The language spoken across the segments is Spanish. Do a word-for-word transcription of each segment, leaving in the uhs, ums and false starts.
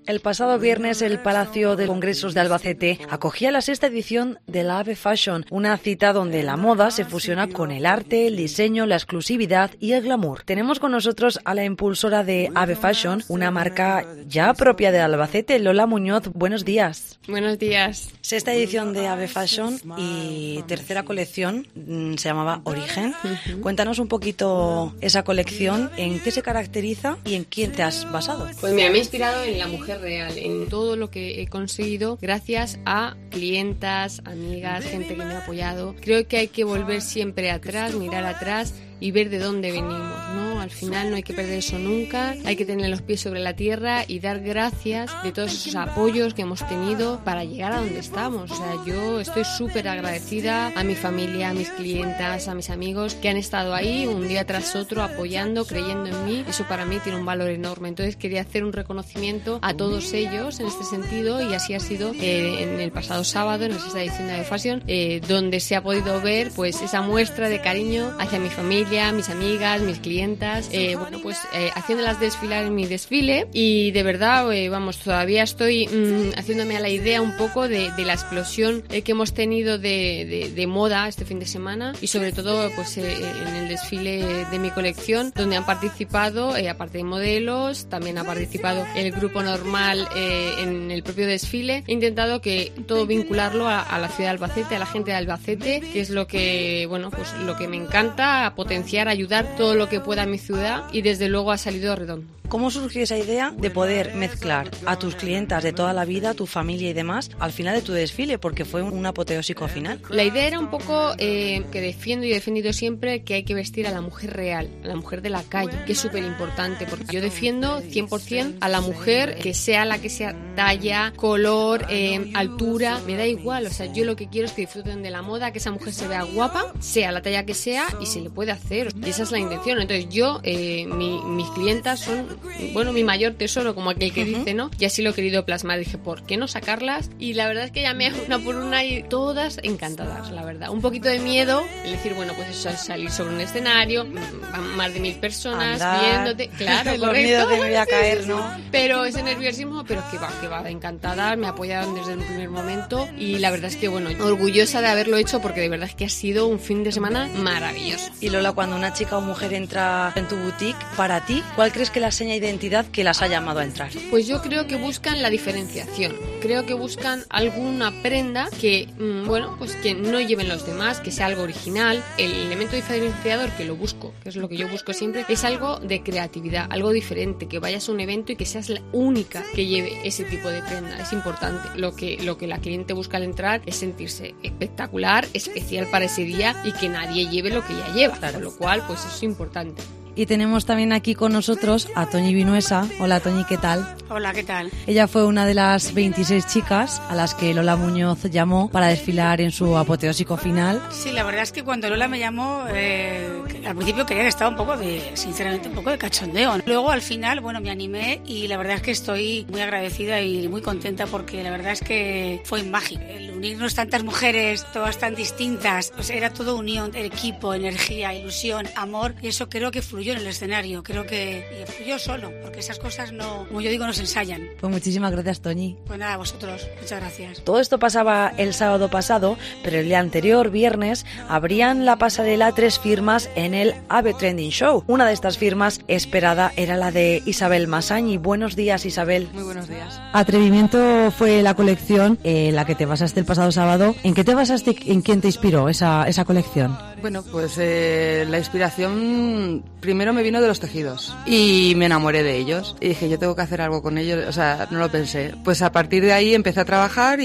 El pasado viernes el Palacio de Congresos de Albacete acogía la sexta edición de la Ave Fashion, una cita donde la moda se fusiona con el arte, el diseño, la exclusividad y el glamour. Tenemos con nosotros a la impulsora de Ave Fashion, una marca ya propia de Albacete, Lola Muñoz. Buenos días. Buenos días. Sexta edición de Ave Fashion y tercera colección, se llamaba Origen. Uh-huh. Cuéntanos un poquito esa colección, en qué se caracteriza y en quién te has basado. Pues mira, me he inspirado en la mujer real, en todo lo que he conseguido gracias a clientas, amigas, gente que me ha apoyado. Creo que hay que volver siempre atrás, mirar atrás y ver de dónde venimos, ¿no? Al final no hay que perder eso nunca, hay que tener los pies sobre la tierra y dar gracias de todos esos apoyos que hemos tenido para llegar a donde estamos. O sea, yo estoy súper agradecida a mi familia, a mis clientas, a mis amigos que han estado ahí un día tras otro apoyando, creyendo en mí. Eso para mí tiene un valor enorme. Entonces quería hacer un reconocimiento a todos ellos en este sentido, y así ha sido eh, en el pasado sábado, en la sexta edición de Ave Fashion, eh, donde se ha podido ver pues esa muestra de cariño hacia mi familia, mis amigas, mis clientas, eh, bueno, pues eh, haciéndolas desfilar en mi desfile. Y de verdad, eh, vamos, todavía estoy mmm, haciéndome a la idea un poco de, de la explosión eh, que hemos tenido de, de, de moda este fin de semana, y sobre todo pues eh, en el desfile de mi colección, donde han participado, eh, aparte de modelos, también ha participado el grupo normal eh, en el propio desfile. He intentado que todo vincularlo a, a la ciudad de Albacete, a la gente de Albacete, que es lo que, bueno, pues lo que me encanta, a potenciar, ayudar todo lo que pueda a mi ciudad, y desde luego ha salido redondo. ¿Cómo surgió esa idea de poder mezclar a tus clientas de toda la vida, tu familia y demás, al final de tu desfile? Porque fue un apoteósico final. La idea era un poco eh, que defiendo y he defendido siempre que hay que vestir a la mujer real, a la mujer de la calle, que es súper importante, porque yo defiendo cien por ciento a la mujer, que sea la que sea, talla, color, eh, altura, me da igual. O sea, yo lo que quiero es que disfruten de la moda, que esa mujer se vea guapa, sea la talla que sea, y se le puede hacer. Y esa es la intención. Entonces yo, eh, mi, mis clientas son, bueno, mi mayor tesoro, como aquel que dice, ¿no? Y así lo he querido plasmar. Dije, ¿por qué no sacarlas? Y la verdad es que llamé una por una y todas encantadas, la verdad. Un poquito de miedo, el decir, bueno, pues eso es salir sobre un escenario, más de mil personas Andar, viéndote, claro, los correcto. miedos de me voy a caer, sí, ¿no? Sí. Pero ese nerviosismo, pero que va, que va, encantada, me apoyaron desde el primer momento, y la verdad es que, bueno, orgullosa de haberlo hecho, porque de verdad es que ha sido un fin de semana maravilloso. Y Lola, cuando una chica o mujer entra en tu boutique, para ti, ¿cuál crees que es la seña de identidad que las ha llamado a entrar? Pues yo creo que buscan la diferenciación. Creo que buscan alguna prenda que, mmm, bueno, pues que no lleven los demás, que sea algo original. El elemento diferenciador que lo busco, que es lo que yo busco siempre, es algo de creatividad, algo diferente, que vayas a un evento y que seas la única que lleve ese tipo de prenda. Es importante. Lo que, lo que la cliente busca al entrar es sentirse espectacular, especial para ese día, y que nadie lleve lo que ella lleva. Claro. Con lo cual, pues eso es importante. Y tenemos también aquí con nosotros a Toñi Vinuesa. Hola, Toñi, ¿qué tal? Hola, ¿qué tal? Ella fue una de las veintiséis chicas a las que Lola Muñoz llamó para desfilar en su apoteósico final. Sí, la verdad es que cuando Lola me llamó, eh, al principio creía que estaba un poco de, sinceramente, un poco de cachondeo. Luego, al final, bueno, me animé, y la verdad es que estoy muy agradecida y muy contenta, porque la verdad es que fue mágico. El unirnos tantas mujeres, todas tan distintas, pues era todo unión, equipo, energía, ilusión, amor, y eso creo que fluyó en el escenario. Creo que fluyó solo, porque esas cosas no, como yo digo, no se ensayan. Pues muchísimas gracias, Toñi. Pues nada, a vosotros, muchas gracias. Todo esto pasaba el sábado pasado, pero el día anterior, viernes, abrían la pasarela tres firmas en el Ave Trending Show. Una de estas firmas esperada era la de Isabel Masañi. Buenos días, Isabel. Muy buenos días. Atrevimiento fue la colección en la que te basaste el pasado sábado. ¿En qué te basaste? ¿En quién te inspiró esa, esa colección? Bueno, pues eh, la inspiración primero me vino de los tejidos y me enamoré de ellos y dije, yo tengo que hacer algo con ellos, o sea, no lo pensé. Pues a partir de ahí empecé a trabajar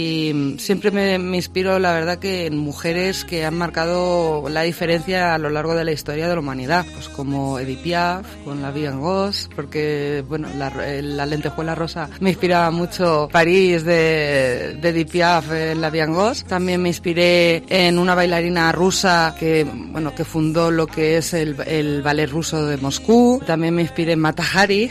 y siempre me, me inspiro, la verdad, que en mujeres que han marcado la diferencia a lo largo de la historia de la humanidad, pues como Edith Piaf, con la Vivienne Goss, porque, bueno, la, la lentejuela rosa me inspiraba mucho. París de, de Edith Piaf en la Vivienne Goss. También me inspiré en una bailarina rusa que, bueno, que fundó lo que es el, el ballet ruso de Moscú. También me inspiré en Mata Hari.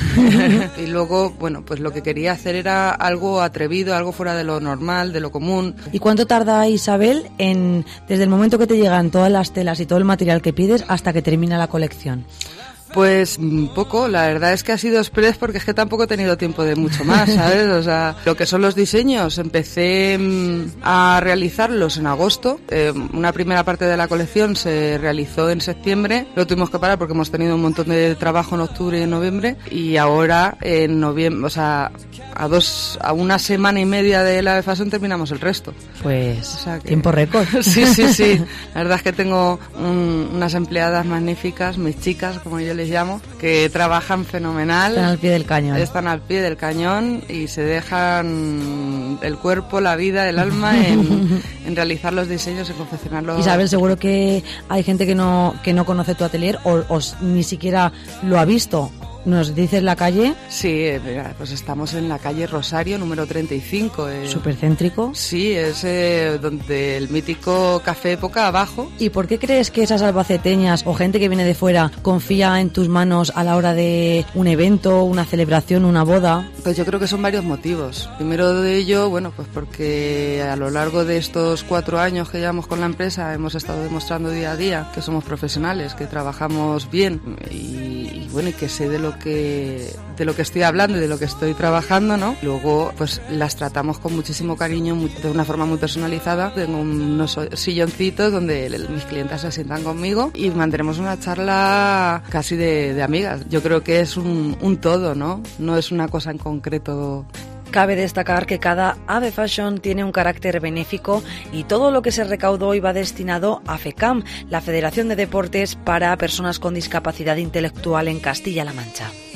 Y luego, bueno, pues lo que quería hacer era algo atrevido, algo fuera de lo normal, de lo común. ¿Y cuánto tarda, Isabel, en desde el momento que te llegan todas las telas y todo el material que pides hasta que termina la colección? Pues poco, la verdad es que ha sido express porque es que tampoco he tenido tiempo de mucho más, ¿sabes? O sea, lo que son los diseños, empecé a realizarlos en agosto. Eh, una primera parte de la colección se realizó en septiembre, lo tuvimos que parar porque hemos tenido un montón de trabajo en octubre y en noviembre, y ahora en noviembre, o sea, a dos, a una semana y media de la Fashion terminamos el resto. Pues, o sea que... tiempo récord. Sí, sí, sí. La verdad es que tengo un, unas empleadas magníficas, mis chicas, como yo les llamo, que trabajan fenomenal. Están al pie del cañón. Están al pie del cañón y se dejan el cuerpo, la vida, el alma en, en realizar los diseños y confeccionarlos. Isabel, seguro que hay gente que no, que no conoce tu atelier o, o ni siquiera lo ha visto. ¿Nos dices la calle? Sí, mira, pues estamos en la calle Rosario, número treinta y cinco. Eh. Súper céntrico. Sí, es eh, donde el mítico Café Época abajo. ¿Y por qué crees que esas albaceteñas o gente que viene de fuera confía en tus manos a la hora de un evento, una celebración, una boda? Pues yo creo que son varios motivos. Primero de ello, bueno, pues porque a lo largo de estos cuatro años que llevamos con la empresa hemos estado demostrando día a día que somos profesionales, que trabajamos bien y, y bueno, y que sé de lo que de lo que estoy hablando y de lo que estoy trabajando, ¿no? Luego, pues las tratamos con muchísimo cariño, muy, de una forma muy personalizada. Tengo unos silloncitos donde el, mis clientes se sientan conmigo y mantenemos una charla casi de, de amigas. Yo creo que es un, un todo, ¿no? No es una cosa en concreto. Cabe destacar que cada Ave Fashion tiene un carácter benéfico y todo lo que se recaudó iba destinado a FECAM, la Federación de Deportes para Personas con Discapacidad Intelectual en Castilla-La Mancha.